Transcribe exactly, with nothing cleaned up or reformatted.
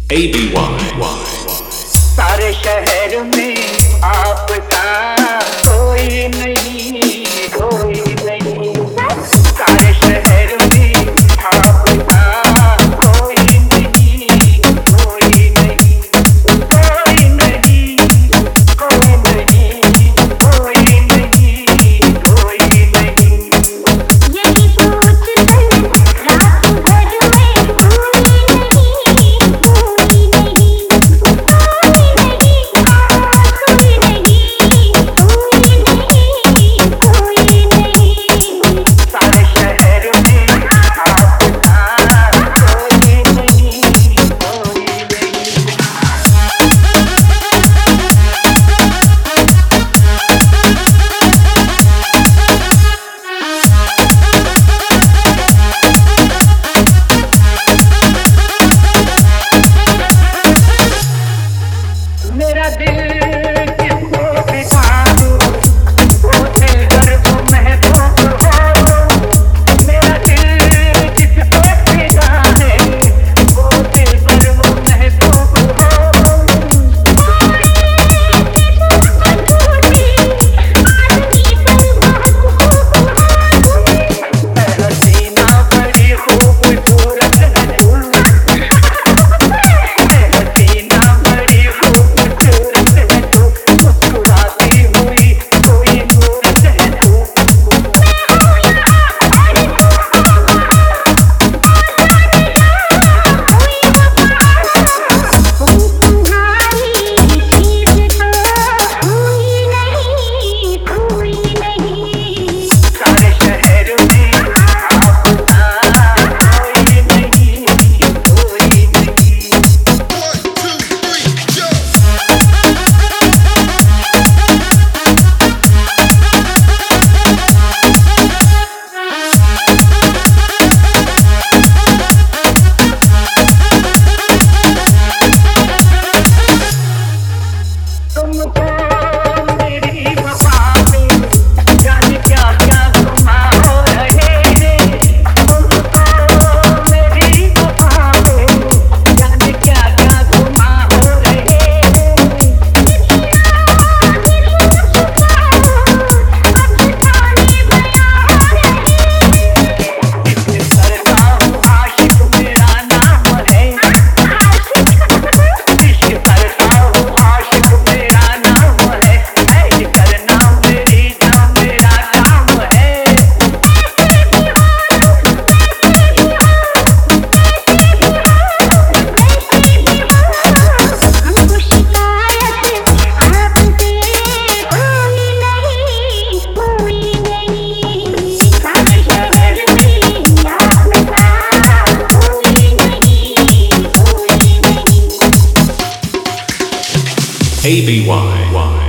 A B Y सारे शहर में आपका कोई नहीं, कोई नहीं। सारे शहर में आपका कोई नहीं, कोई नहीं, कोई नहीं, कोई नहीं, कोई नहीं, कोई नहीं। यही सोच कर रात भर में भूली नहीं, भूली नहीं, कोई नहीं, कोई नहीं, कोई नहीं, कोई नहीं। सारे शहर में आपका कोई नहीं, कोई नहीं। मेरा दिल किसको दिखा दूं, वो दिल गर्व महबूब हो। मेरा दिल किसको दिखा है, वो दिल गर्व महबूब हो। हसीना बड़ी खूबसूरत है तू, हसीना बड़ी खूबसूरत है तू, मुस्कुराती हुई कोई सूरत है तू। सारे शहर में आपका कोई नहीं, कोई नहीं। तुमको मेरी वफा में जाने क्या क्या गुमा हो रहे हैं। तुमको मेरी वफा में जाने क्या क्या गुमा हो रहे हैं। करता हूँ आशिक मेरा नाम है, इश्क करता हूँ आशिक मेरा नाम है, ऐश करना मेरी जान मेरा काम है। हमको शिकायत आपसे कोई नहीं, कोई नहीं। सारे शहर में आपका कोई नहीं, कोई नहीं। A B Y